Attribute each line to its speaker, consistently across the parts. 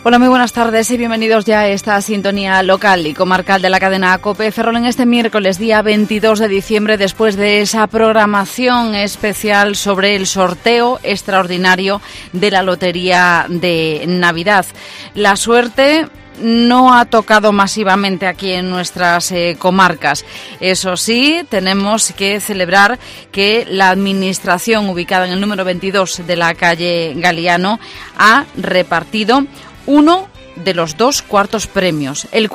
Speaker 1: Hola, muy buenas tardes y bienvenidos ya a esta sintonía local y comarcal de la cadena COPE Ferrol en este miércoles, día 22 de diciembre, después de esa programación especial sobre el sorteo extraordinario de la Lotería de Navidad. La suerte no ha tocado masivamente aquí en nuestras comarcas. Eso sí, tenemos que celebrar que la administración ubicada en el número 22 de la calle Galiano ha repartido uno de los 2 cuartos premios, el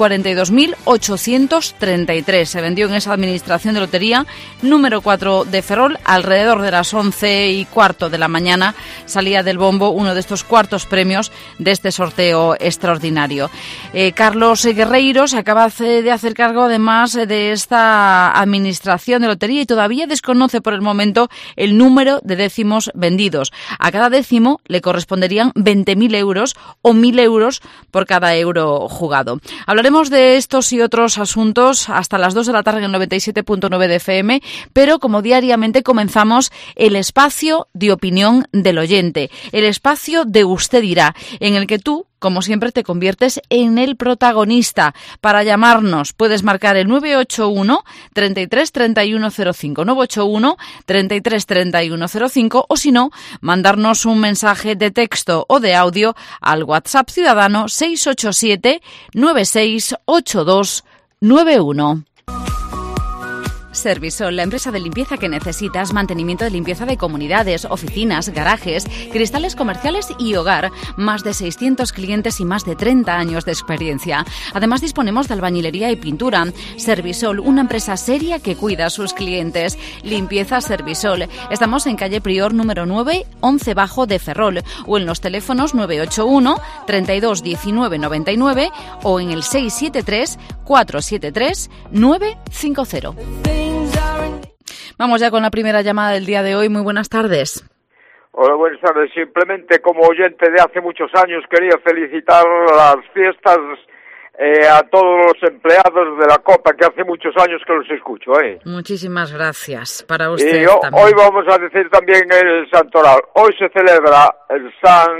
Speaker 1: 42.833. Se vendió en esa administración de lotería número 4 de Ferrol. Alrededor de las 11:15 de la mañana salía del bombo uno de estos cuartos premios de este sorteo extraordinario. Carlos Guerreiro se acaba de hacer cargo además de esta administración de lotería y todavía desconoce por el momento el número de décimos vendidos. A cada décimo le corresponderían 20.000 euros o 1.000 euros por cada euro jugado. Hablaremos de estos y otros asuntos hasta las 2 de la tarde en el 97.9 de FM, pero como diariamente comenzamos el espacio de opinión del oyente, el espacio de Usted dirá, en el que tú, como siempre, te conviertes en el protagonista. Para llamarnos puedes marcar el 981 33 31 05, 981 33 31 05 o si no, mandarnos un mensaje de texto o de audio al WhatsApp ciudadano 687 9682 91. Servisol, la empresa de limpieza que necesitas, mantenimiento de limpieza de comunidades, oficinas, garajes, cristales comerciales y hogar. Más de 600 clientes y más de 30 años de experiencia. Además disponemos de albañilería y pintura. Servisol, una empresa seria que cuida a sus clientes. Limpieza Servisol. Estamos en calle Prior número 9, 11 bajo de Ferrol o en los teléfonos 981 32 19 99 o en el 673 473 950. Vamos ya con la primera llamada del día de hoy. Muy buenas tardes.
Speaker 2: Hola, buenas tardes. Simplemente como oyente de hace muchos años quería felicitar las fiestas a todos los empleados de la Copa, que hace muchos años que los escucho.
Speaker 1: Muchísimas gracias. Para usted
Speaker 2: y
Speaker 1: también.
Speaker 2: Hoy vamos a decir también el santoral. Hoy se celebra el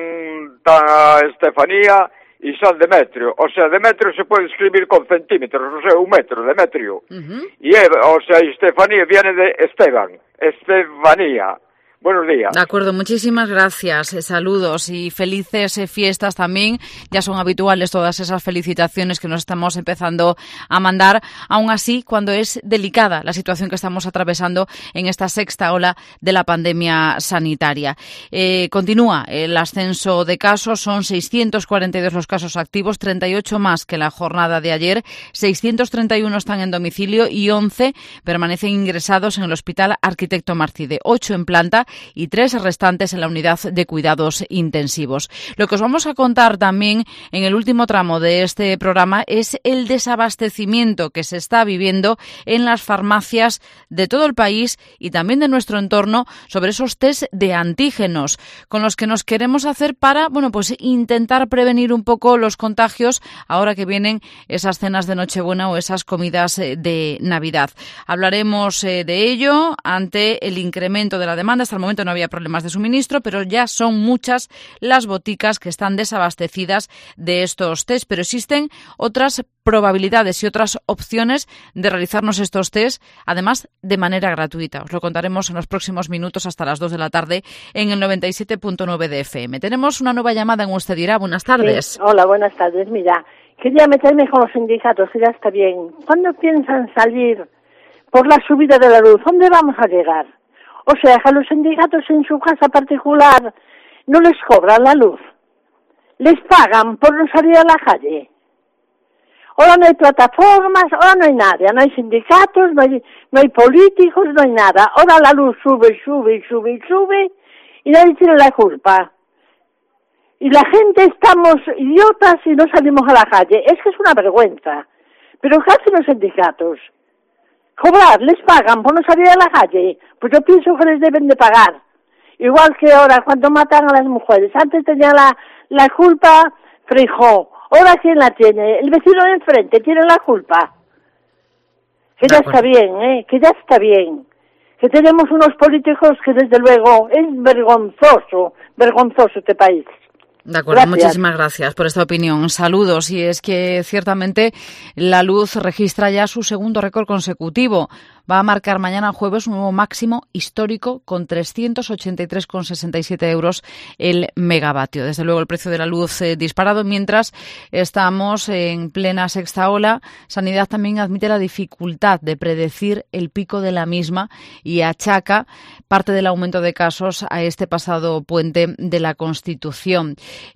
Speaker 2: Santa Estefanía y San Demetrio. O sea, Demetrio se puede escribir con centímetros, o sea, 1 metro, Demetrio. Y Estefanía viene de Esteban, Estefanía. Buenos días.
Speaker 1: De acuerdo, muchísimas gracias. Saludos y felices fiestas también. Ya son habituales todas esas felicitaciones que nos estamos empezando a mandar. Aún así, cuando es delicada la situación que estamos atravesando en esta 6ª ola de la pandemia sanitaria. Continúa el ascenso de casos. Son 642 los casos activos, 38 más que la jornada de ayer. 631 están en domicilio y 11 permanecen ingresados en el Hospital Arquitecto Marcide. 8 en planta y 3 restantes en la unidad de cuidados intensivos. Lo que os vamos a contar también en el último tramo de este programa es el desabastecimiento que se está viviendo en las farmacias de todo el país y también de nuestro entorno sobre esos test de antígenos con los que nos queremos hacer para, intentar prevenir un poco los contagios ahora que vienen esas cenas de Nochebuena o esas comidas de Navidad. Hablaremos de ello ante el incremento de la demanda. Hasta el momento no había problemas de suministro, pero ya son muchas las boticas que están desabastecidas de estos test, pero existen otras probabilidades y otras opciones de realizarnos estos test, además de manera gratuita. Os lo contaremos en los próximos minutos hasta las 2 de la tarde en el 97.9 de FM. Tenemos una nueva llamada en Usted dirá. Buenas tardes.
Speaker 3: Sí. Hola, buenas tardes. Mira, quería meterme con los sindicatos, que ya está bien. ¿Cuándo piensan salir por la subida de la luz? ¿Dónde vamos a llegar? O sea, que a los sindicatos en su casa particular no les cobran la luz. Les pagan por no salir a la calle. Ahora no hay plataformas, ahora no hay nada. No hay sindicatos, no hay políticos, no hay nada. Ahora la luz sube y nadie tiene la culpa. Y la gente estamos idiotas y no salimos a la calle. Es que es una vergüenza. ¿Pero qué hacen los sindicatos? Cobrar, les pagan por no salir a la calle. Pues yo pienso que les deben de pagar. Igual que ahora cuando matan a las mujeres. Antes tenía la culpa Frijó. Ahora ¿quién la tiene? El vecino de enfrente tiene la culpa. Que ya está bien, que ya está bien. Que tenemos unos políticos que desde luego es vergonzoso este país.
Speaker 1: De acuerdo,
Speaker 3: Gracias.
Speaker 1: muchísimas gracias por esta opinión. Saludos. Y es que ciertamente la luz registra ya su segundo récord consecutivo. Va a marcar mañana jueves un nuevo máximo histórico con 383,67 euros el megavatio. Desde luego el precio de la luz disparado. Mientras estamos en plena sexta ola, Sanidad también admite la dificultad de predecir el pico de la misma y achaca parte del aumento de casos a este pasado puente de la Constitución.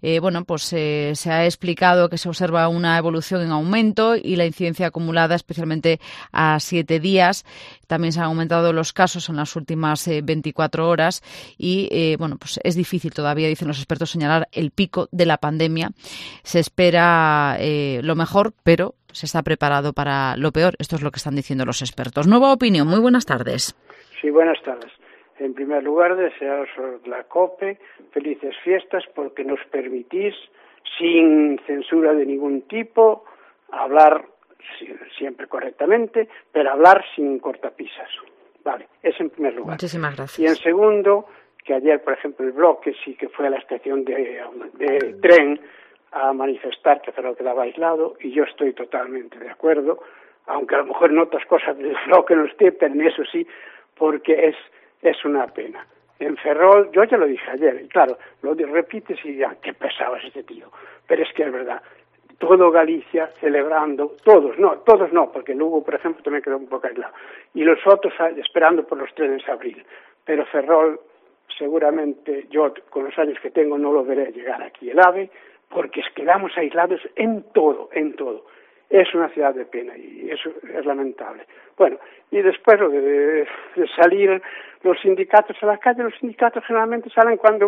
Speaker 1: Se ha explicado que se observa una evolución en aumento y la incidencia acumulada, especialmente a 7 días. También se han aumentado los casos en las últimas 24 horas y es difícil todavía, dicen los expertos, señalar el pico de la pandemia. Se espera lo mejor, pero se está preparado para lo peor. Esto es lo que están diciendo los expertos. Nueva opinión. Muy buenas tardes.
Speaker 4: Sí, buenas tardes. En primer lugar, desearos la COPE felices fiestas porque nos permitís, sin censura de ningún tipo, hablar siempre correctamente, pero hablar sin cortapisas. Vale, eso en primer lugar.
Speaker 1: Muchísimas gracias.
Speaker 4: Y en segundo, que ayer, por ejemplo, el Bloque sí que fue a la estación de tren a manifestar que Ferrol quedaba aislado, y yo estoy totalmente de acuerdo, aunque a lo mejor en otras cosas del Bloque no esté, pero en eso sí, porque es una pena. En Ferrol, yo ya lo dije ayer, y claro, lo repites y ya, qué pesado es este tío, pero es que es verdad. Todo Galicia celebrando, todos no, porque Lugo, por ejemplo, también quedó un poco aislado, y los otros esperando por los trenes de abril. Pero Ferrol, seguramente, yo con los años que tengo no lo veré llegar aquí el AVE, porque quedamos aislados en todo. Es una ciudad de pena y eso es lamentable. Bueno, y después lo de salir los sindicatos a la calle, los sindicatos generalmente salen cuando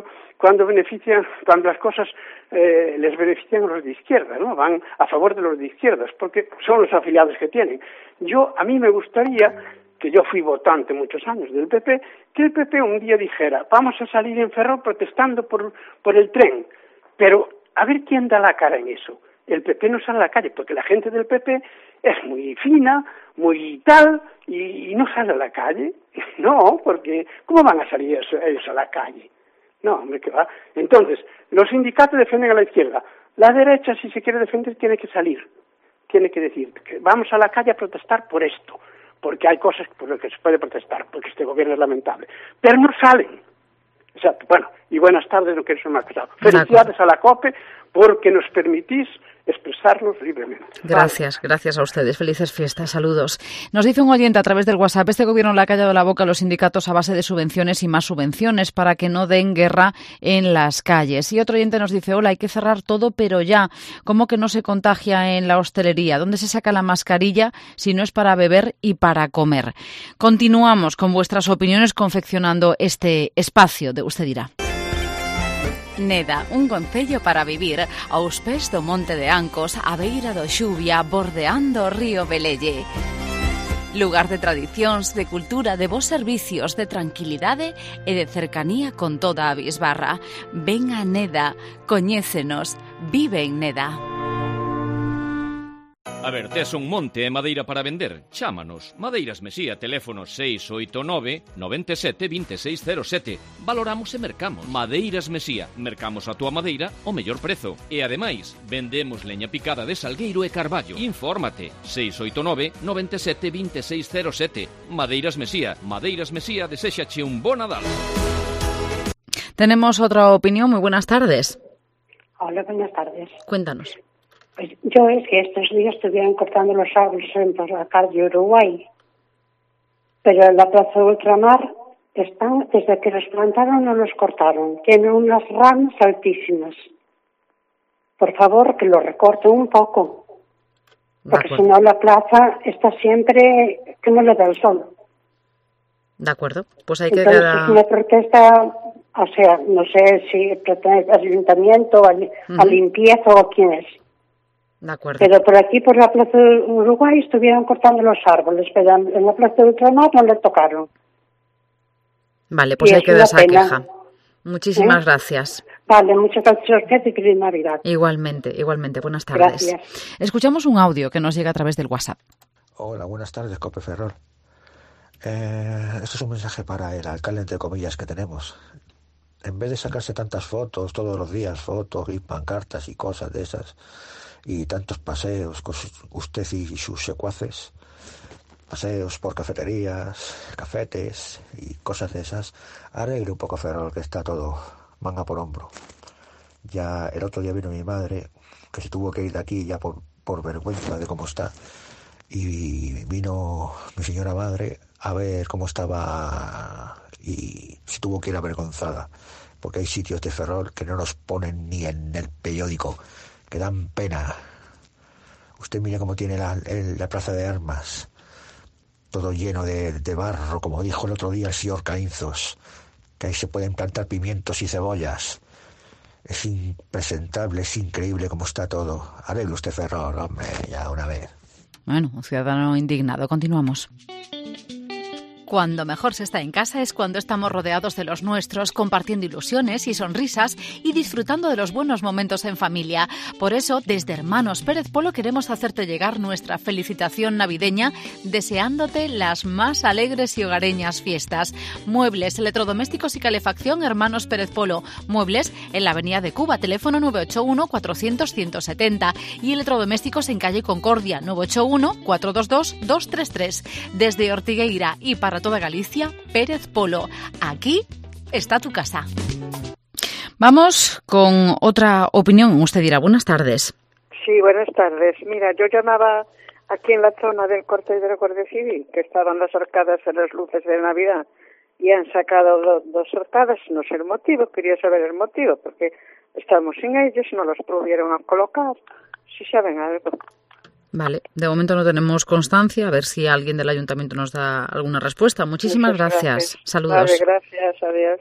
Speaker 4: las cosas les benefician a los de izquierda, ¿no? Van a favor de los de izquierdas, porque son los afiliados que tienen. A mí me gustaría, que yo fui votante muchos años del PP, que el PP un día dijera, vamos a salir en Ferrol protestando por el tren, pero a ver quién da la cara en eso. El PP no sale a la calle, porque la gente del PP es muy fina, muy tal, y no sale a la calle. No, porque ¿cómo van a salir ellos a la calle? No, hombre, que va. Entonces, los sindicatos defienden a la izquierda. La derecha, si se quiere defender, tiene que salir. Tiene que decir que vamos a la calle a protestar por esto, porque hay cosas por las que se puede protestar, porque este gobierno es lamentable. Pero no salen. O sea, bueno, y buenas tardes, no quiero ser más pesado. Felicidades a la COPE porque nos permitís expresarnos libremente.
Speaker 1: Gracias a ustedes. Felices fiestas, saludos. Nos dice un oyente a través del WhatsApp, este gobierno le ha callado la boca a los sindicatos a base de subvenciones y más subvenciones para que no den guerra en las calles. Y otro oyente nos dice, hola, hay que cerrar todo, pero ya. ¿Cómo que no se contagia en la hostelería? ¿Dónde se saca la mascarilla si no es para beber y para comer? Continuamos con vuestras opiniones confeccionando este espacio de Usted Dirá.
Speaker 5: Neda, un concello para vivir aos pés do Monte de Ancos, á beira do Xuvia, bordeando o río Velelle. Lugar de tradicións, de cultura, de bons servicios, de tranquilidade e de cercanía con toda a bisbarra. Ven a Neda, coñécenos, vive en Neda.
Speaker 6: A ver, tes un monte e madeira para vender? Chámanos. Madeiras Mesía, teléfono 689 97 2607. Valoramos e mercamos. Madeiras Mesía, mercamos a túa madeira o mellor prezo. E ademais, vendemos leña picada de salgueiro e carballo. Infórmate. 689 97 2607. Madeiras Mesía. Madeiras Mesía, deséxache un bon Nadal.
Speaker 1: Tenemos otra opinión. Muy buenas tardes.
Speaker 7: Hola, buenas tardes.
Speaker 1: Cuéntanos.
Speaker 7: Pues yo es que estos días estuvieron cortando los árboles en la calle Uruguay, pero en la plaza de Ultramar están, desde que los plantaron no los cortaron, tienen unas ramas altísimas. Por favor, que lo recorten un poco, porque si no la plaza está siempre que no le da el sol.
Speaker 1: De acuerdo, pues hay que...
Speaker 7: Entonces, es una protesta, o sea, no sé si pertenece al ayuntamiento, a limpieza o a quién es.
Speaker 1: De acuerdo.
Speaker 7: Pero por aquí, por la plaza de Uruguay, estuvieron cortando los árboles, pero en la plaza de Ultramar no le tocaron.
Speaker 1: Vale, pues hay que dar esa queja. Muchísimas gracias.
Speaker 7: Vale, muchas gracias a usted y feliz Navidad.
Speaker 1: Igualmente. Buenas tardes.
Speaker 7: Gracias.
Speaker 1: Escuchamos un audio que nos llega a través del WhatsApp.
Speaker 8: Hola, buenas tardes, Cope Ferrol. Esto es un mensaje para el alcalde, entre comillas, que tenemos. en vez de sacarse tantas fotos todos los días, fotos y pancartas y cosas de esas, y tantos paseos con usted y sus secuaces, paseos por cafeterías, cafetes y cosas de esas, arregle un poco, Ferrol, que está todo manga por hombro. Ya el otro día vino mi madre, que se tuvo que ir de aquí ya por vergüenza de cómo está, y vino mi señora madre a ver cómo estaba y se tuvo que ir avergonzada, porque hay sitios de Ferrol que no los ponen ni en el periódico, que dan pena. Usted mira cómo tiene la plaza de armas, todo lleno de barro, como dijo el otro día el señor Caínzos, que ahí se pueden plantar pimientos y cebollas. Es impresentable, es increíble cómo está todo. Arregle usted, Ferrol, hombre, ya una vez.
Speaker 1: Bueno, un ciudadano indignado. Continuamos.
Speaker 5: Cuando mejor se está en casa es cuando estamos rodeados de los nuestros, compartiendo ilusiones y sonrisas y disfrutando de los buenos momentos en familia. Por eso, desde Hermanos Pérez Polo queremos hacerte llegar nuestra felicitación navideña, deseándote las más alegres y hogareñas fiestas. Muebles, electrodomésticos y calefacción Hermanos Pérez Polo. Muebles en la Avenida de Cuba, teléfono 981-400-170 y electrodomésticos en calle Concordia, 981-422-233. Desde Ortigueira y para toda Galicia, Pérez Polo. Aquí está tu casa.
Speaker 1: Vamos con otra opinión. Usted dirá, buenas tardes.
Speaker 9: Sí, buenas tardes. Mira, yo llamaba aquí en la zona del corte de la Guardia Civil, que estaban las arcadas en las luces de Navidad, y han sacado dos arcadas, no sé el motivo, quería saber el motivo, porque estamos sin ellos, no los pudieron a colocar, si saben algo.
Speaker 1: Vale, de momento no tenemos constancia, a ver si alguien del ayuntamiento nos da alguna respuesta. Muchísimas gracias. Saludos.
Speaker 9: Vale, gracias, adiós.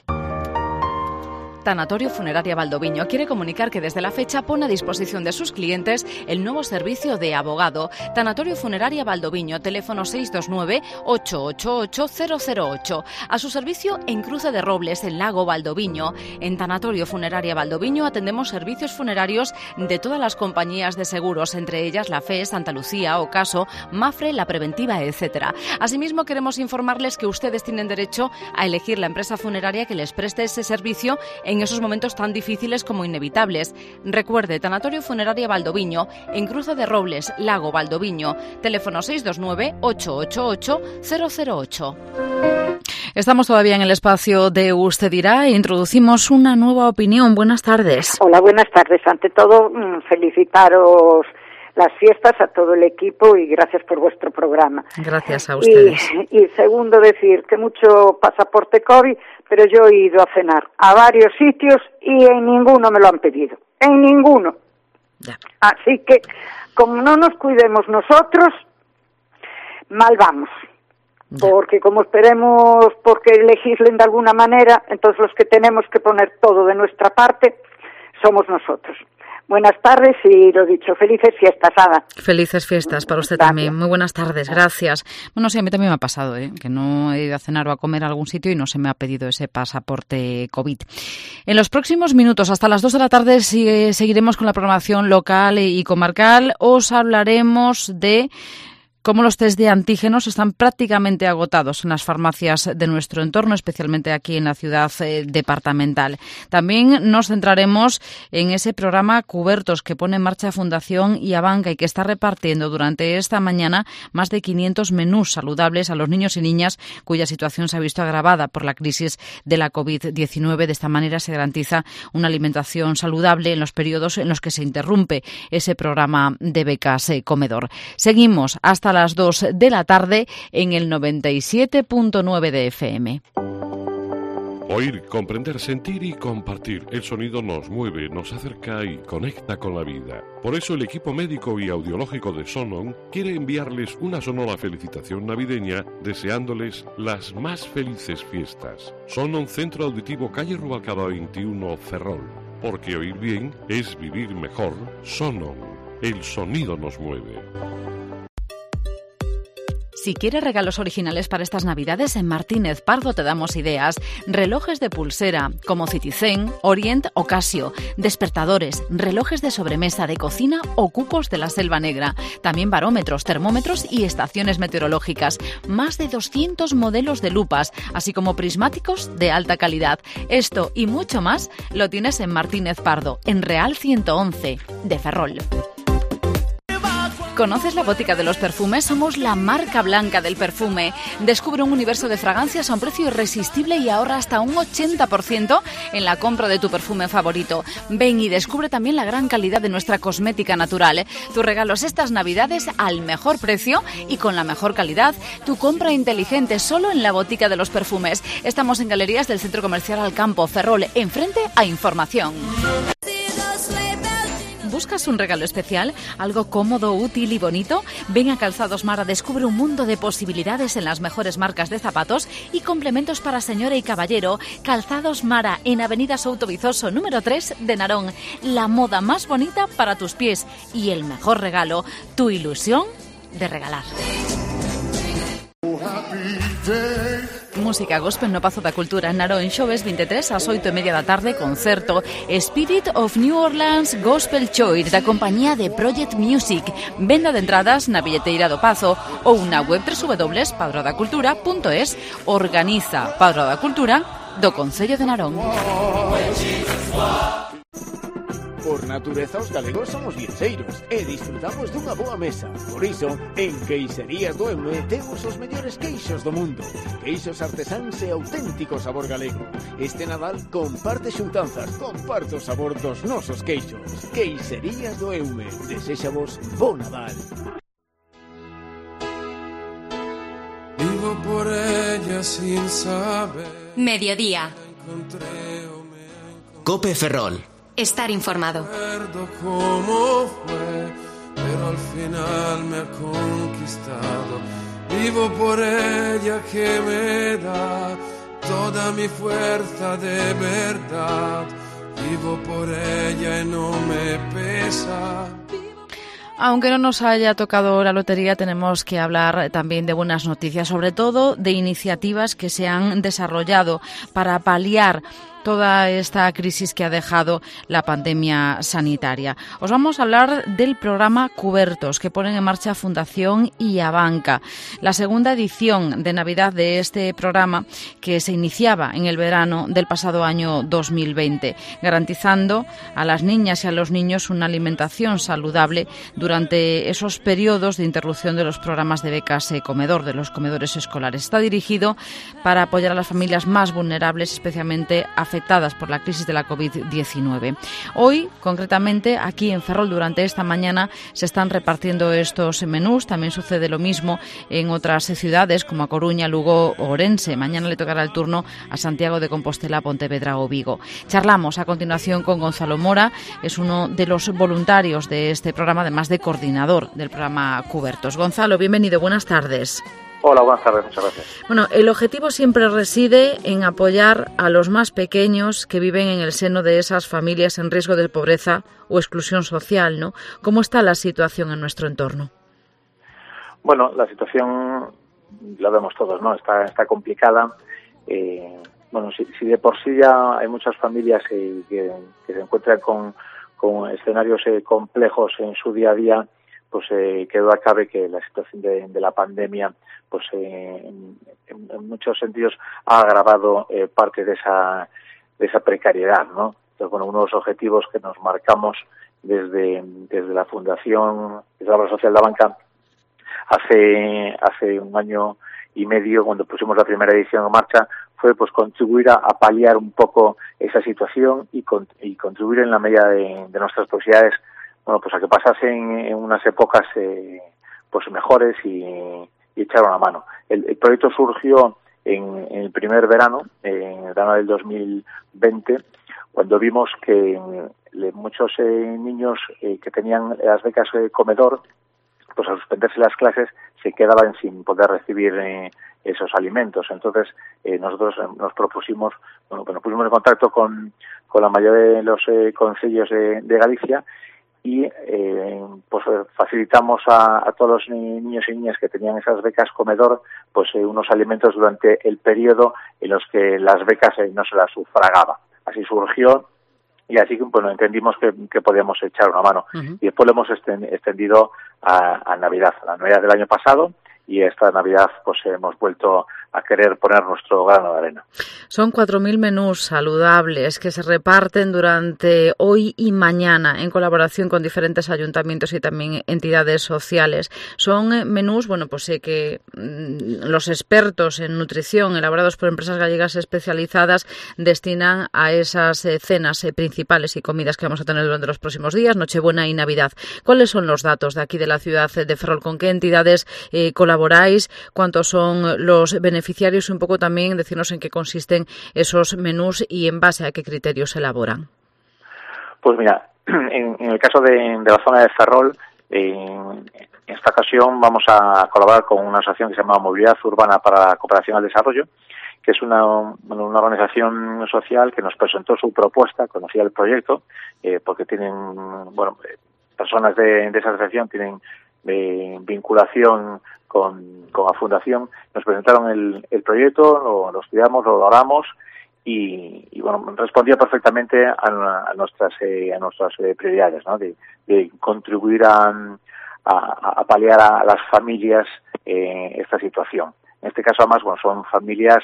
Speaker 5: Tanatorio Funeraria Valdoviño quiere comunicar que desde la fecha pone a disposición de sus clientes el nuevo servicio de abogado. Tanatorio Funeraria Valdoviño, teléfono 629-888-008. A su servicio en Cruce de Robles, en Lago Valdoviño. En Tanatorio Funeraria Valdoviño atendemos servicios funerarios de todas las compañías de seguros, entre ellas La Fe, Santa Lucía, Ocaso, Mafre, La Preventiva, etc. Asimismo, queremos informarles que ustedes tienen derecho a elegir la empresa funeraria que les preste ese servicio en esos momentos tan difíciles como inevitables. Recuerde, Tanatorio Funeraria Valdoviño, en Cruce de Robles, Lago Valdoviño, teléfono 629-888-008.
Speaker 1: Estamos todavía en el espacio de Usted dirá e introducimos una nueva opinión. Buenas tardes.
Speaker 10: Hola, buenas tardes. Ante todo, felicitaros las fiestas a todo el equipo y gracias por vuestro programa.
Speaker 1: Gracias a ustedes.
Speaker 10: Y segundo, decir que mucho pasaporte COVID, pero yo he ido a cenar a varios sitios y en ninguno me lo han pedido. En ninguno.
Speaker 1: Ya.
Speaker 10: Así que, como no nos cuidemos nosotros, mal vamos. Ya. Porque como esperemos porque legislen de alguna manera, entonces los que tenemos que poner todo de nuestra parte somos nosotros. Buenas tardes y lo dicho, felices fiestas, Ada.
Speaker 1: Felices fiestas para usted también. Muy buenas tardes, gracias. Bueno, sí, a mí también me ha pasado, que no he ido a cenar o a comer a algún sitio y no se me ha pedido ese pasaporte COVID. En los próximos minutos, hasta las 2 de la tarde, seguiremos con la programación local y comarcal. Os hablaremos de cómo los test de antígenos están prácticamente agotados en las farmacias de nuestro entorno, especialmente aquí en la ciudad departamental. También nos centraremos en ese programa Cubertos que pone en marcha Fundación Iabanca y que está repartiendo durante esta mañana más de 500 menús saludables a los niños y niñas cuya situación se ha visto agravada por la crisis de la COVID-19. De esta manera se garantiza una alimentación saludable en los periodos en los que se interrumpe ese programa de becas comedor. Seguimos hasta las 2 de la tarde en el 97.9 de FM.
Speaker 11: Oír, comprender, sentir y compartir. El sonido nos mueve, nos acerca y conecta con la vida. Por eso el equipo médico y audiológico de Sonon quiere enviarles una sonora felicitación navideña deseándoles las más felices fiestas. Sonon Centro Auditivo, calle Rubalcaba 21, Ferrol. Porque oír bien es vivir mejor. Sonon. El sonido nos mueve.
Speaker 5: Si quieres regalos originales para estas Navidades, en Martínez Pardo te damos ideas. Relojes de pulsera, como Citizen, Orient o Casio. Despertadores, relojes de sobremesa, de cocina o cupos de la Selva Negra. También barómetros, termómetros y estaciones meteorológicas. Más de 200 modelos de lupas, así como prismáticos de alta calidad. Esto y mucho más lo tienes en Martínez Pardo, en Real 111, de Ferrol. ¿Conoces la Botica de los Perfumes? Somos la marca blanca del perfume. Descubre un universo de fragancias a un precio irresistible y ahorra hasta un 80% en la compra de tu perfume favorito. Ven y descubre también la gran calidad de nuestra cosmética natural. Tus regalos estas Navidades al mejor precio y con la mejor calidad. Tu compra inteligente solo en la Botica de los Perfumes. Estamos en Galerías del Centro Comercial Alcampo, Ferrol, enfrente a Información. ¿Buscas un regalo especial? ¿Algo cómodo, útil y bonito? Ven a Calzados Mara, descubre un mundo de posibilidades en las mejores marcas de zapatos y complementos para señora y caballero. Calzados Mara, en Avenida Souto Vizoso, número 3 de Narón. La moda más bonita para tus pies y el mejor regalo, tu ilusión de regalar. Música gospel no Pazo da Cultura en Narón, xoves 23 ás 8:30 da tarde, concerto Spirit of New Orleans Gospel Choir da compañía de Project Music. Venda de entradas na billeteira do Pazo ou na web www.padrodacultura.es. Organiza Padro da Cultura do Concello de Narón.
Speaker 12: Por natureza, os galegos somos viaxeiros e disfrutamos dunha boa mesa. Por iso, en Queixerías do Eume temos os mellores queixos do mundo. Queixos artesáns e auténtico sabor galego. Este Nadal comparte xuntanzas, comparte o sabor dos nosos queixos. Queixerías do Eume. Desexamos bo Nadal.
Speaker 13: Vivo por ella sin saber.
Speaker 14: Mediodía.
Speaker 15: Cope Ferrol.
Speaker 14: Estar informado.
Speaker 13: Cómo fue, pero al final me ha conquistado. Vivo por ella que me da toda mi fuerza de verdad. Vivo por ella y no me pesa.
Speaker 1: Aunque no nos haya tocado la lotería, tenemos que hablar también de buenas noticias, sobre todo de iniciativas que se han desarrollado para paliar toda esta crisis que ha dejado la pandemia sanitaria. Os vamos a hablar del programa Cubertos, que ponen en marcha Fundación y Abanca. La segunda edición de Navidad de este programa, que se iniciaba en el verano del pasado año 2020, garantizando a las niñas y a los niños una alimentación saludable durante esos periodos de interrupción de los programas de becas comedor, de los comedores escolares. Está dirigido para apoyar a las familias más vulnerables, especialmente afectadas por la crisis de la COVID-19. Hoy, concretamente, aquí en Ferrol, durante esta mañana, se están repartiendo estos menús. También sucede lo mismo en otras ciudades, como a Coruña, Lugo o Orense. Mañana le tocará el turno a Santiago de Compostela, Pontevedra o Vigo. Charlamos a continuación con Gonzalo Mora, es uno de los voluntarios de este programa, además de coordinador del programa Cubertos. Gonzalo, bienvenido, buenas tardes.
Speaker 16: Hola, buenas tardes, muchas gracias.
Speaker 1: Bueno, el objetivo siempre reside en apoyar a los más pequeños que viven en el seno de esas familias en riesgo de pobreza o exclusión social, ¿no? ¿Cómo está la situación en nuestro entorno?
Speaker 16: Bueno, la situación, la vemos todos, ¿no? Está complicada. Bueno, si de por sí ya hay muchas familias que se encuentran con escenarios complejos en su día a día, pues que duda cabe que la situación de la pandemia pues en muchos sentidos ha agravado parte de esa precariedad, ¿no? Entonces, bueno, uno de los objetivos que nos marcamos desde la Fundación, desde la Obra Social de Abanca, hace un año y medio, cuando pusimos la primera edición en marcha, fue pues contribuir a paliar un poco esa situación y contribuir en la medida de nuestras posibilidades, bueno, pues a que pasasen en unas épocas pues mejores y echar una mano. El proyecto surgió en el primer verano, en el verano del 2020, cuando vimos que muchos niños que tenían las becas comedor, pues al suspenderse las clases se quedaban sin poder recibir esos alimentos. Entonces nosotros nos propusimos, bueno, pues nos pusimos en contacto con la mayoría de los concellos de Galicia y pues facilitamos a todos los niños y niñas que tenían esas becas comedor pues unos alimentos durante el periodo en los que las becas no se las sufragaba. Así surgió y así que bueno, entendimos que podíamos echar una mano. Y después lo hemos extendido a Navidad, a la Navidad del año pasado, y esta Navidad pues hemos vuelto a querer poner nuestro grano de arena.
Speaker 1: Son 4.000 menús saludables que se reparten durante hoy y mañana en colaboración con diferentes ayuntamientos y también entidades sociales. Son menús, bueno, pues que los expertos en nutrición elaborados por empresas gallegas especializadas destinan a esas cenas principales y comidas que vamos a tener durante los próximos días, Nochebuena y Navidad. ¿Cuáles son los datos de aquí de la ciudad de Ferrol? ¿Con qué entidades colaboráis? ¿Cuántos son los beneficiarios? Y un poco también decirnos en qué consisten esos menús y en base a qué criterios se elaboran.
Speaker 16: Pues mira, en el caso de la zona de Ferrol, en esta ocasión vamos a colaborar con una asociación que se llama Movilidad Urbana para la Cooperación al Desarrollo, que es una organización social que nos presentó su propuesta, conocía el proyecto, porque tienen, bueno, personas de esa asociación tienen vinculación con la fundación. Nos presentaron el proyecto, lo estudiamos, lo valoramos y bueno, respondía perfectamente a nuestras prioridades, ¿no? De contribuir a paliar a las familias esta situación. En este caso, además, bueno, son familias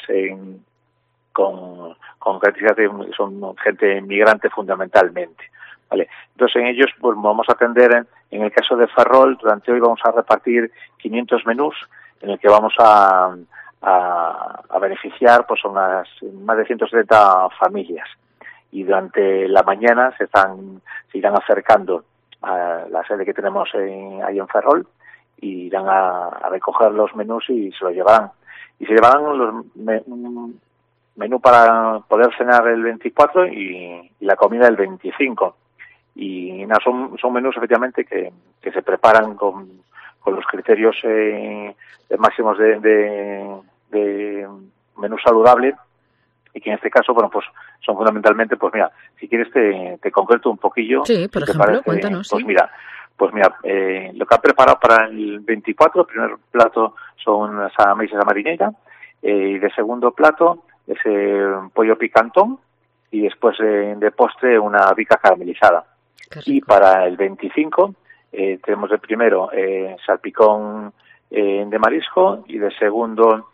Speaker 16: con características son gente migrante fundamentalmente. Vale. Entonces, en ellos pues vamos a atender, en el caso de Ferrol, durante hoy vamos a repartir 500 menús, en el que vamos a beneficiar pues unas más de 170 familias. Y durante la mañana se irán acercando a la sede que tenemos ahí en Ferrol, y irán a recoger los menús y se los llevarán. Y se llevarán un menú para poder cenar el 24 y la comida el 25. Y nada, son menús efectivamente que se preparan con los criterios máximos de menú saludable, y que en este caso, bueno, pues son fundamentalmente, pues mira, si quieres te concreto un poquillo.
Speaker 1: Sí, por ejemplo, cuéntanos.
Speaker 16: Pues mira, lo que han preparado para el 24, el primer plato son las ameixas a marinera, y de segundo plato es pollo picantón, y después de postre una bica caramelizada. Y para el 25 tenemos de primero salpicón de marisco, y de segundo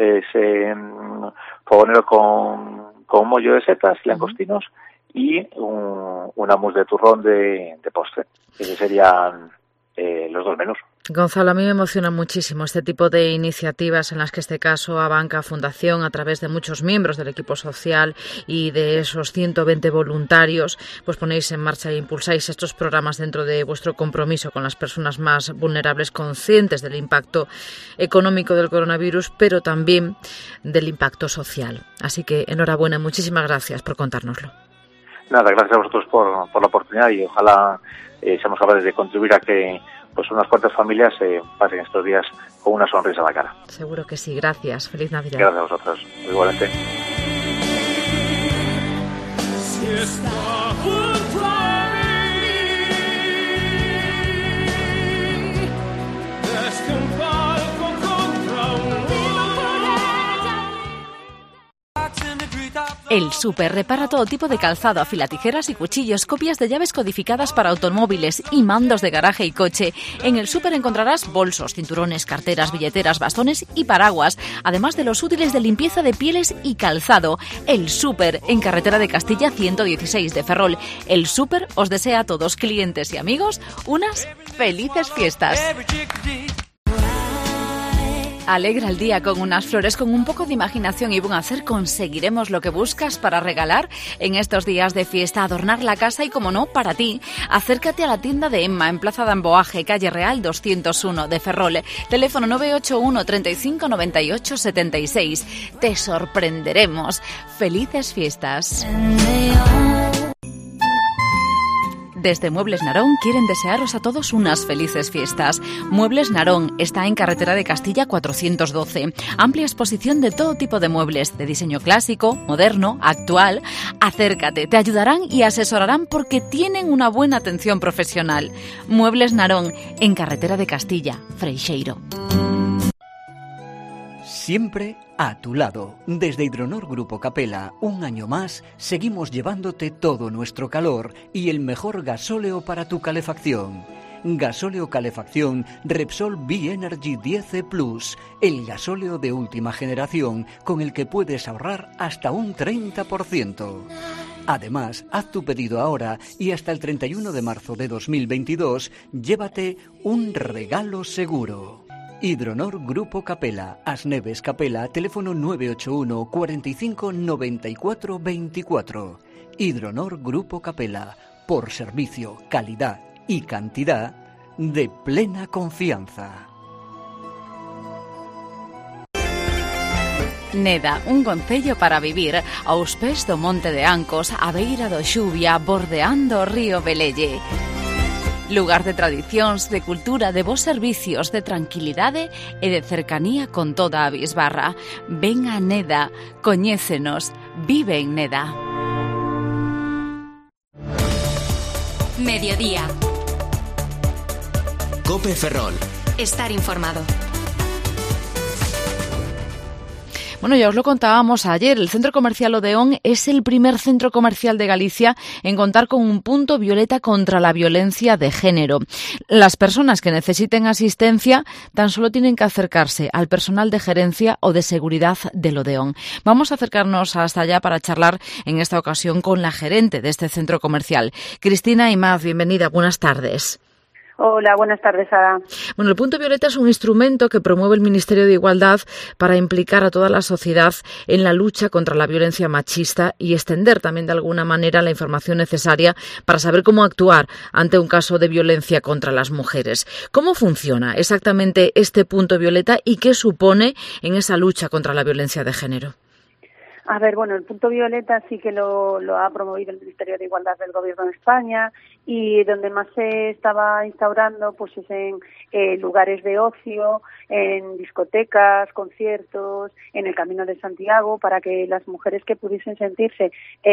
Speaker 16: fogonero con mollo de setas y langostinos, y una mousse de turrón de postre. Esos serían los dos menús.
Speaker 1: Gonzalo, a mí me emociona muchísimo este tipo de iniciativas en las que, este caso, Abanca Fundación, a través de muchos miembros del equipo social y de esos 120 voluntarios, pues ponéis en marcha e impulsáis estos programas dentro de vuestro compromiso con las personas más vulnerables, conscientes del impacto económico del coronavirus, pero también del impacto social. Así que enhorabuena, muchísimas gracias por contárnoslo.
Speaker 16: Nada, gracias a vosotros por la oportunidad, y ojalá seamos capaces de contribuir a que pues unas cuantas familias pasen estos días con una sonrisa en la cara.
Speaker 1: Seguro que sí. Gracias. Feliz Navidad.
Speaker 16: Gracias a vosotros. Igualmente.
Speaker 13: Si está junto a mí, es que un palco contra un
Speaker 5: El Súper repara todo tipo de calzado, afilatijeras y cuchillos, copias de llaves codificadas para automóviles y mandos de garaje y coche. En El Súper encontrarás bolsos, cinturones, carteras, billeteras, bastones y paraguas, además de los útiles de limpieza de pieles y calzado. El Súper, en carretera de Castilla 116 de Ferrol. El Súper os desea a todos, clientes y amigos, unas felices fiestas. Alegra el día con unas flores, con un poco de imaginación y buen hacer conseguiremos lo que buscas para regalar en estos días de fiesta, adornar la casa y, como no, para ti. Acércate a la tienda de Emma en Plaza de Amboaje, calle Real 201 de Ferrol. Teléfono 981 35 98 76. Te sorprenderemos. Felices fiestas. Desde Muebles Narón quieren desearos a todos unas felices fiestas. Muebles Narón está en Carretera de Castilla 412. Amplia exposición de todo tipo de muebles, de diseño clásico, moderno, actual. Acércate, te ayudarán y asesorarán porque tienen una buena atención profesional. Muebles Narón, en Carretera de Castilla, Freixeiro.
Speaker 15: Siempre a tu lado. Desde Hidronor Grupo Capela, un año más, seguimos llevándote todo nuestro calor y el mejor gasóleo para tu calefacción. Gasóleo calefacción Repsol B-Energy 10 Plus, el gasóleo de última generación con el que puedes ahorrar hasta un 30%. Además, haz tu pedido ahora y hasta el 31 de marzo de 2022 llévate un regalo seguro. Hidronor Grupo Capela, Asneves Capela, teléfono 981 45 94 24. Hidronor Grupo Capela, por servicio, calidad y cantidad de plena confianza.
Speaker 5: Neda, un concello para vivir aos pés do Monte de Ancos, a beira do Xuvia, bordeando o río Velelle. Lugar de tradicións, de cultura, de bons servicios, de tranquilidade e de cercanía con toda a bisbarra. Ven a Neda, coñécenos, vive en Neda.
Speaker 14: Mediodía.
Speaker 17: COPE Ferrol.
Speaker 14: Estar informado.
Speaker 1: Bueno, ya os lo contábamos ayer, el Centro Comercial Odeón es el primer centro comercial de Galicia en contar con un punto violeta contra la violencia de género. Las personas que necesiten asistencia tan solo tienen que acercarse al personal de gerencia o de seguridad del Odeón. Vamos a acercarnos hasta allá para charlar en esta ocasión con la gerente de este centro comercial. Cristina Imaz, bienvenida, buenas tardes.
Speaker 18: Hola, buenas tardes, Sara.
Speaker 1: Bueno, el punto violeta es un instrumento que promueve el Ministerio de Igualdad para implicar a toda la sociedad en la lucha contra la violencia machista y extender también de alguna manera la información necesaria para saber cómo actuar ante un caso de violencia contra las mujeres. ¿Cómo funciona exactamente este punto violeta y qué supone en esa lucha contra la violencia de género?
Speaker 18: A ver, bueno, el punto violeta sí que lo ha promovido el Ministerio de Igualdad del Gobierno de España y donde más se estaba instaurando pues es en lugares de ocio, en discotecas, conciertos, en el Camino de Santiago, para que las mujeres que pudiesen sentirse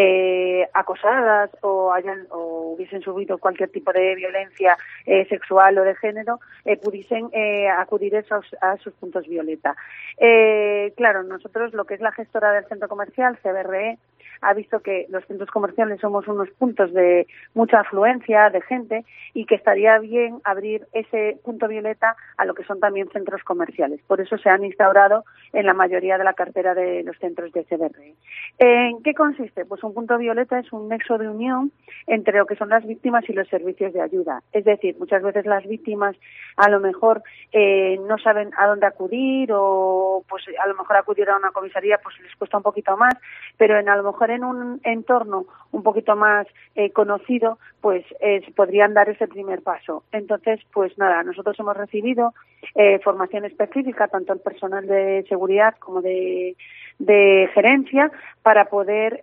Speaker 18: acosadas o hubiesen sufrido cualquier tipo de violencia sexual o de género, pudiesen acudir a sus puntos violeta. Claro, nosotros, lo que es la gestora del centro comercial, CBRE, ha visto que los centros comerciales somos unos puntos de mucha afluencia de gente y que estaría bien abrir ese punto violeta a lo que son también centros comerciales. Por eso se han instaurado en la mayoría de la cartera de los centros de CBRE. ¿En qué consiste? Pues un punto violeta es un nexo de unión entre lo que son las víctimas y los servicios de ayuda. Es decir, muchas veces las víctimas a lo mejor no saben a dónde acudir o pues a lo mejor acudir a una comisaría pues les cuesta un poquito más, pero a lo mejor en un entorno un poquito más conocido pues podrían dar ese primer paso. Entonces, pues nada, nosotros hemos recibido formación específica tanto el personal de seguridad como de gerencia para poder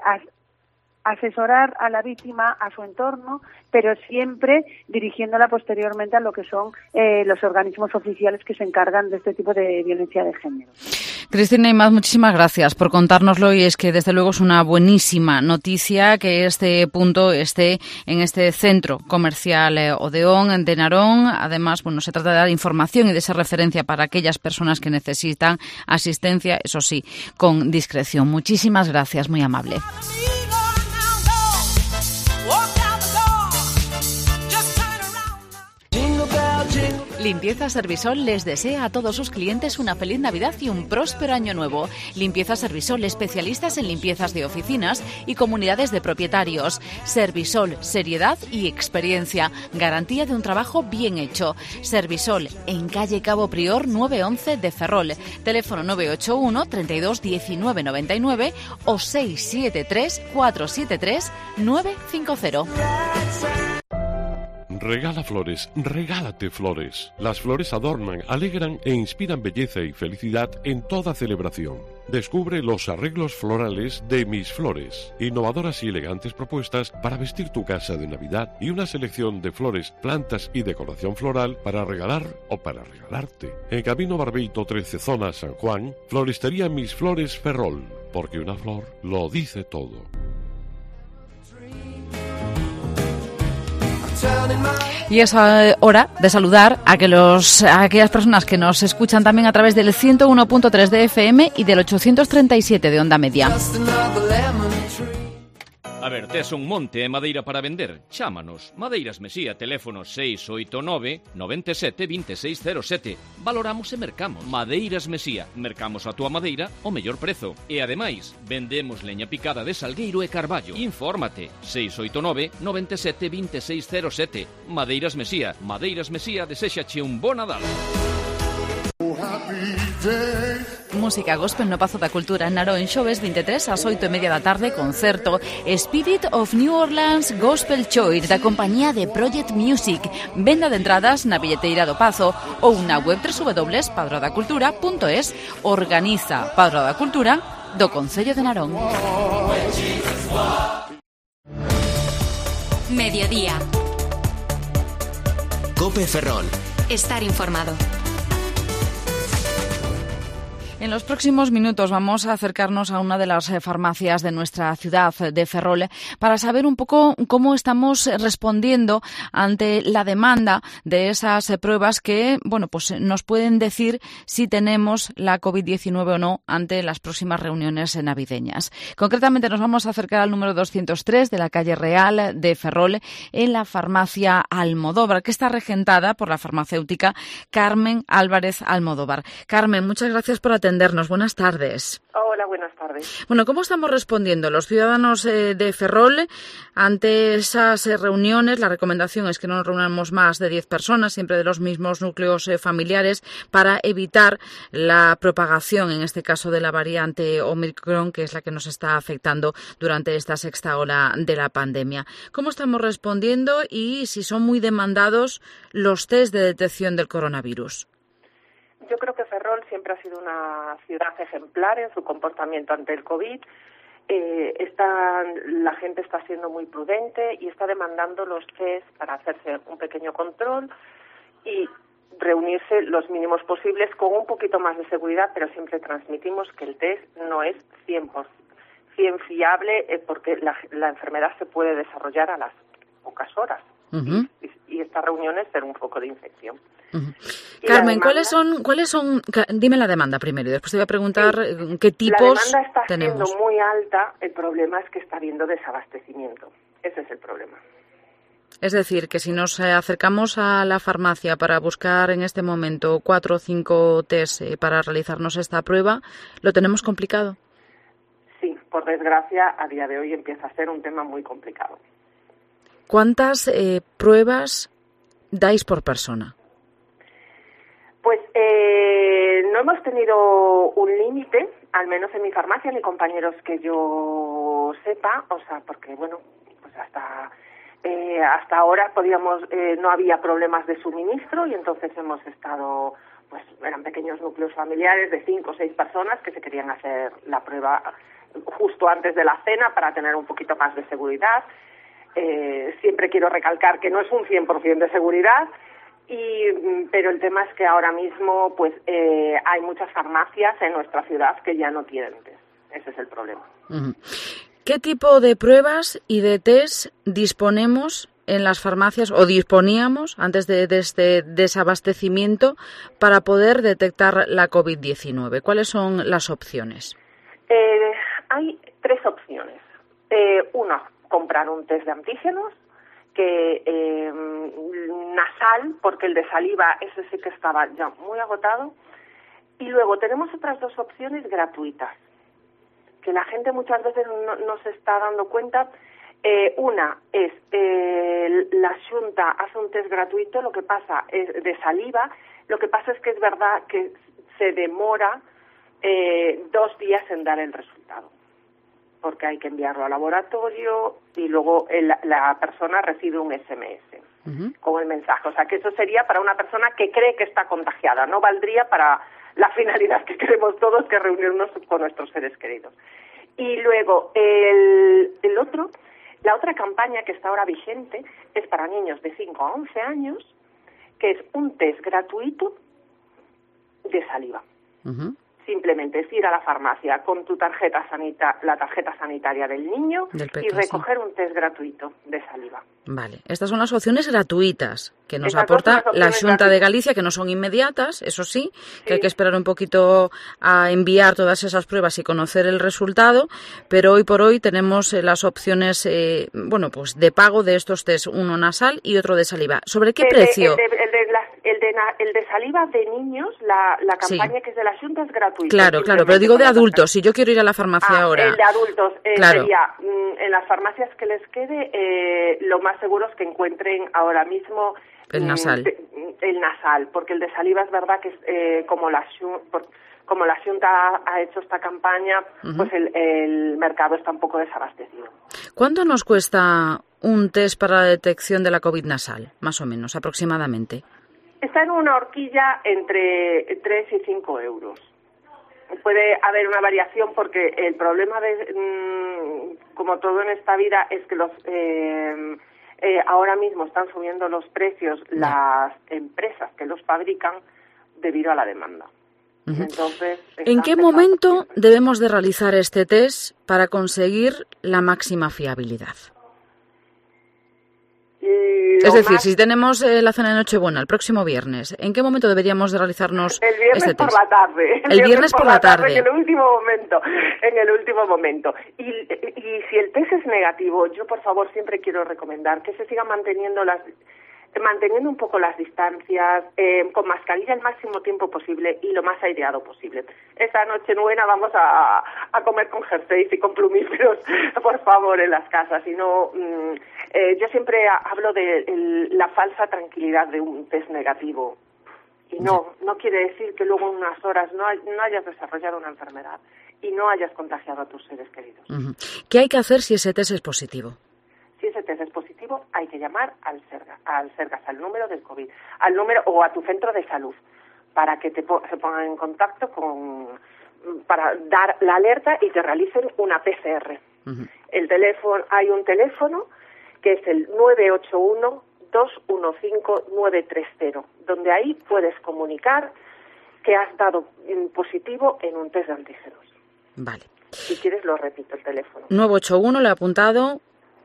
Speaker 18: asesorar a la víctima, a su entorno, pero siempre dirigiéndola posteriormente a lo que son los organismos oficiales que se encargan de este tipo de violencia de género.
Speaker 1: Cristina Imaz, muchísimas gracias por contárnoslo y es que desde luego es una buenísima noticia que este punto esté en este centro comercial Odeón de Narón. Además, bueno, se trata de dar información y de ser referencia para aquellas personas que necesitan asistencia, eso sí, con discreción. Muchísimas gracias, muy amable.
Speaker 5: Limpieza Servisol les desea a todos sus clientes una feliz Navidad y un próspero año nuevo. Limpieza Servisol, especialistas en limpiezas de oficinas y comunidades de propietarios. Servisol, seriedad y experiencia. Garantía de un trabajo bien hecho. Servisol, en calle Cabo Prior 911 de Ferrol. Teléfono 981 32 19 99 o 673 473 950.
Speaker 11: Regala flores, regálate flores. Las flores adornan, alegran e inspiran belleza y felicidad en toda celebración. Descubre los arreglos florales de Mis Flores, innovadoras y elegantes propuestas para vestir tu casa de Navidad y una selección de flores, plantas y decoración floral para regalar o para regalarte. En Camino Barbeito 13, zona San Juan, Floristería Mis Flores Ferrol, porque una flor lo dice todo.
Speaker 1: Y es hora de saludar a aquellas personas que nos escuchan también a través del 101.3 de FM y del 837 de onda media.
Speaker 6: A ver, tes un monte e madeira para vender? Chámanos. Madeiras Mesía, teléfono 689 97 2607. Valoramos e mercamos. Madeiras Mesía, mercamos a túa madeira ao mellor prezo. E ademais, vendemos leña picada de salgueiro e carballo. Infórmate. 689 97 2607. Madeiras Mesía. Madeiras Mesía deséxache un bo Nadal.
Speaker 1: Música gospel no Pazo da Cultura en Narón, xoves 23 ás 8:30 da tarde, concerto Spirit of New Orleans Gospel Choir da compañía de Project Music. Venda de entradas na billeteira do Pazo ou na web www.padrodacultura.es. Organiza Padro da Cultura do Concello de Narón.
Speaker 14: Mediodía.
Speaker 17: Cope Ferrol.
Speaker 14: Estar informado.
Speaker 1: En los próximos minutos vamos a acercarnos a una de las farmacias de nuestra ciudad de Ferrol para saber un poco cómo estamos respondiendo ante la demanda de esas pruebas que, bueno, pues nos pueden decir si tenemos la COVID-19 o no ante las próximas reuniones navideñas. Concretamente nos vamos a acercar al número 203 de la calle Real de Ferrol en la farmacia Almodóvar, que está regentada por la farmacéutica Carmen Álvarez Almodóvar. Carmen, muchas gracias por atendernos. Buenas tardes.
Speaker 19: Hola, buenas tardes.
Speaker 1: Bueno, ¿cómo estamos respondiendo los ciudadanos de Ferrol ante esas reuniones? La recomendación es que no nos reunamos más de 10 personas, siempre de los mismos núcleos familiares, para evitar la propagación, en este caso de la variante Omicron, que es la que nos está afectando durante esta sexta ola de la pandemia. ¿Cómo estamos respondiendo y si son muy demandados los test de detección del coronavirus?
Speaker 19: Yo creo que Ferrol siempre ha sido una ciudad ejemplar en su comportamiento ante el COVID. La gente está siendo muy prudente y está demandando los test para hacerse un pequeño control y reunirse los mínimos posibles con un poquito más de seguridad, pero siempre transmitimos que el test no es 100% fiable porque la enfermedad se puede desarrollar a las pocas horas. Uh-huh. Y estas reuniones ser un foco de infección.
Speaker 1: Uh-huh. Carmen, ¿cuáles son? Dime la demanda primero y después te voy a preguntar qué tipos tenemos.
Speaker 19: La demanda está siendo muy alta, el problema es que está habiendo desabastecimiento. Ese es el problema.
Speaker 1: Es decir, que si nos acercamos a la farmacia para buscar en este momento 4 o 5 test para realizarnos esta prueba, ¿lo tenemos complicado?
Speaker 19: Sí, por desgracia, a día de hoy empieza a ser un tema muy complicado.
Speaker 1: ¿Cuántas pruebas dais por persona?
Speaker 19: Pues no hemos tenido un límite, al menos en mi farmacia, ni compañeros que yo sepa, o sea, porque bueno, pues hasta ahora no había problemas de suministro y entonces hemos estado, pues eran pequeños núcleos familiares de 5 o 6 personas que se querían hacer la prueba justo antes de la cena para tener un poquito más de seguridad. Siempre quiero recalcar que no es un 100% de seguridad, pero el tema es que ahora mismo pues hay muchas farmacias en nuestra ciudad que ya no tienen test. Ese es el problema.
Speaker 1: Uh-huh. ¿Qué tipo de pruebas y de test disponemos en las farmacias o disponíamos antes de este desabastecimiento para poder detectar la COVID-19? ¿Cuáles son las opciones?
Speaker 19: Hay 3 opciones. Una, comprar un test de antígenos nasal, porque el de saliva ese sí que estaba ya muy agotado, y luego tenemos otras 2 opciones gratuitas que la gente muchas veces no se está dando cuenta. Una es la Xunta hace un test gratuito, lo que pasa es de saliva, lo que pasa es que es verdad que se demora 2 días en dar el resultado, porque hay que enviarlo al laboratorio y luego la persona recibe un SMS. con el mensaje. O sea, que eso sería para una persona que cree que está contagiada, no valdría para la finalidad que queremos todos, que es reunirnos con nuestros seres queridos. Y luego, la otra campaña que está ahora vigente es para niños de 5 a 11 años, que es un test gratuito de saliva. Simplemente es ir a la farmacia con tu la tarjeta sanitaria del niño y recoger un test gratuito de saliva.
Speaker 1: Vale, estas son las opciones gratuitas que nos aporta la Xunta de Galicia, que no son inmediatas, eso sí, que hay que esperar un poquito a enviar todas esas pruebas y conocer el resultado, pero hoy por hoy tenemos las opciones, pues de pago de estos test, uno nasal y otro de saliva. ¿Sobre qué precio?
Speaker 19: El de saliva de niños, la campaña que es de la Xunta es gratuita.
Speaker 1: Claro, pero digo de adultos, si yo quiero ir a la farmacia ahora.
Speaker 19: El de adultos sería en las farmacias que les quede, lo más seguro es que encuentren ahora mismo
Speaker 1: el nasal,
Speaker 19: porque el de saliva es verdad que como la Xunta ha hecho esta campaña, pues el mercado está un poco desabastecido.
Speaker 1: ¿Cuánto nos cuesta un test para la detección de la COVID nasal, más o menos, aproximadamente?
Speaker 19: Está en una horquilla entre 3 y 5 euros. Puede haber una variación porque el problema como todo en esta vida, es que ahora mismo están subiendo los precios las empresas que los fabrican debido a la demanda. Entonces,
Speaker 1: ¿en qué momento debemos de realizar este test para conseguir la máxima fiabilidad? Es decir, si tenemos la cena de Nochebuena el próximo viernes, ¿en qué momento deberíamos de realizarnos
Speaker 19: este test? El viernes por la tarde.
Speaker 1: El viernes por la tarde.
Speaker 19: En el último momento. Y si el test es negativo, yo por favor siempre quiero recomendar que se sigan manteniendo un poco las distancias, con mascarilla el máximo tiempo posible y lo más aireado posible. Esta Nochebuena vamos a comer con jerseys y con plumíferos, por favor, en las casas. Y no, yo siempre hablo de la falsa tranquilidad de un test negativo. Y no quiere decir que luego en unas horas no hayas desarrollado una enfermedad y no hayas contagiado a tus seres queridos.
Speaker 1: ¿Qué hay que hacer si ese test es positivo?
Speaker 19: Si ese test es positivo, hay que llamar al Sergas, al número del COVID, al número o a tu centro de salud, para que se pongan en contacto para dar la alerta y te realicen una PCR. Hay un teléfono que es el 981-215-930, donde ahí puedes comunicar que has dado positivo en un test de antígenos.
Speaker 1: Vale.
Speaker 19: Si quieres lo repito el teléfono.
Speaker 1: 981, le he apuntado,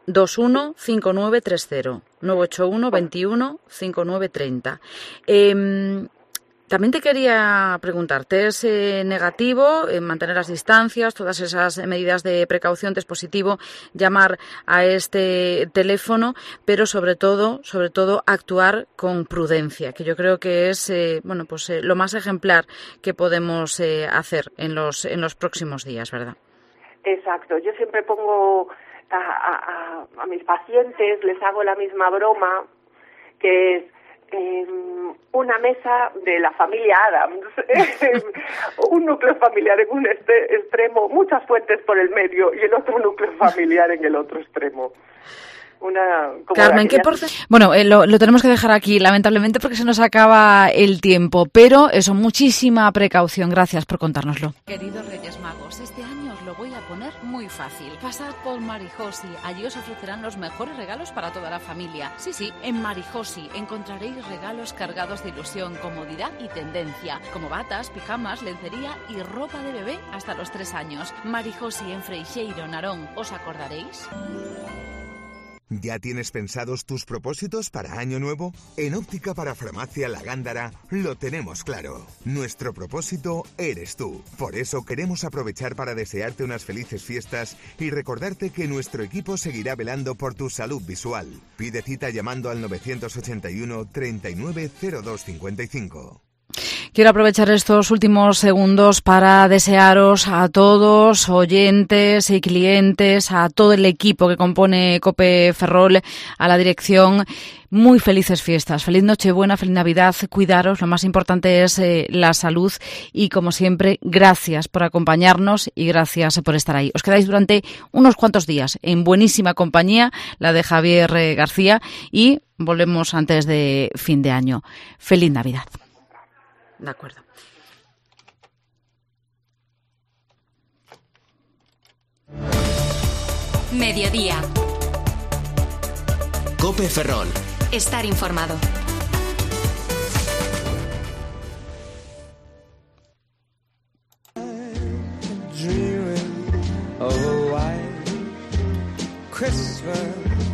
Speaker 1: 215930, 981 21 5930. También te quería preguntar, ¿test negativo, mantener las distancias, todas esas medidas de precaución, test positivo, llamar a este teléfono, pero sobre todo actuar con prudencia, que yo creo que es lo más ejemplar que podemos hacer en los próximos días, ¿verdad?
Speaker 19: Exacto, yo siempre pongo a mis pacientes, les hago la misma broma, que es una mesa de la familia Adams, un núcleo familiar en un extremo, muchas fuentes por el medio y el otro núcleo familiar en el otro extremo.
Speaker 1: Carmen, ¿qué porcentaje? Bueno, lo tenemos que dejar aquí, lamentablemente, porque se nos acaba el tiempo, pero eso, muchísima precaución. Gracias por contárnoslo.
Speaker 5: Queridos Reyes Magos, este año os lo voy a poner muy fácil. Pasad por Marijosi, allí os ofrecerán los mejores regalos para toda la familia. Sí, en Marijosi encontraréis regalos cargados de ilusión, comodidad y tendencia, como batas, pijamas, lencería y ropa de bebé hasta los 3 años. Marijosi en Freixeiro, Narón, ¿os acordaréis?
Speaker 17: ¿Ya tienes pensados tus propósitos para Año Nuevo? En Óptica Parafarmacia La Gándara lo tenemos claro. Nuestro propósito eres tú. Por eso queremos aprovechar para desearte unas felices fiestas y recordarte que nuestro equipo seguirá velando por tu salud visual. Pide cita llamando al 981 39 02 55.
Speaker 1: Quiero aprovechar estos últimos segundos para desearos a todos, oyentes y clientes, a todo el equipo que compone COPE Ferrol, a la dirección, muy felices fiestas, feliz Nochebuena, feliz Navidad, cuidaros, lo más importante es la salud y como siempre, gracias por acompañarnos y gracias por estar ahí. Os quedáis durante unos cuantos días en buenísima compañía, la de Javier García, y volvemos antes de fin de año. Feliz Navidad. De acuerdo.
Speaker 14: Mediodía.
Speaker 20: COPE Ferrol.
Speaker 14: Estar informado.
Speaker 13: Dreaming of a white Christmas.